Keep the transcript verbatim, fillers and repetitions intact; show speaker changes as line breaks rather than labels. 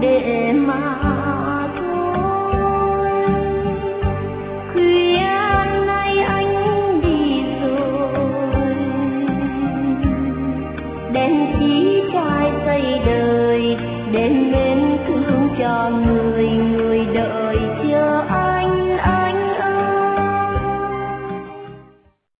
để mà thôi. Khuya nay anh đi rồi, đèn chỉ trai xây đời, đêm mến thương cho người người đợi.